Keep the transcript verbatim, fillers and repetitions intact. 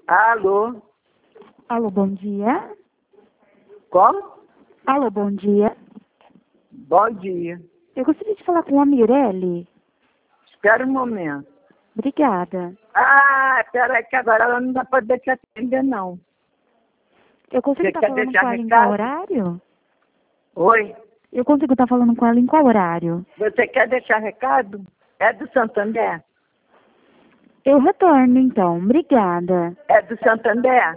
Alô? Alô, bom dia. Como? Alô, bom dia. Bom dia. Eu gostaria de falar com a Mirelle. Espera um momento. Obrigada. Ah, peraí que agora ela não vai poder te atender, não. Eu consigo Você estar quer falando deixar com ela em recado? qual horário? Oi? Eu consigo estar falando com ela em qual horário? Você quer deixar recado? É do Santander? Eu retorno, então. Obrigada. É do Santander?